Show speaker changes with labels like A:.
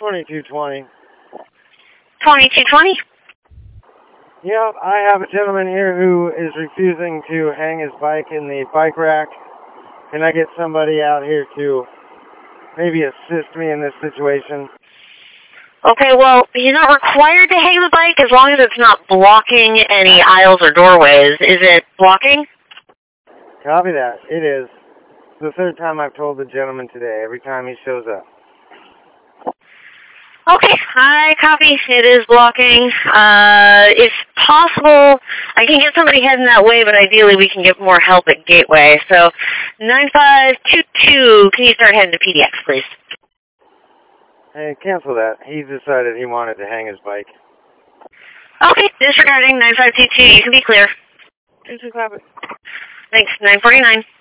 A: 2220.
B: 2220?
A: Yep, I have a gentleman here who is refusing to hang his bike in the bike rack. Can I get somebody out here to maybe assist me in this situation?
B: Okay, well, he's not required to hang the bike as long as it's not blocking any aisles or doorways. Is it blocking?
A: Copy that. It is. It's the third time I've told the gentleman today, every time he shows up.
B: Okay, I copy. It is blocking. If possible, I can get somebody heading that way, but ideally we can get more help at Gateway. So, 9522, can you start heading to PDX, please?
A: Hey, cancel that. He decided he wanted to hang his bike.
B: Okay, disregarding 9522, you can be clear.
A: Just have it.
B: Thanks, 949.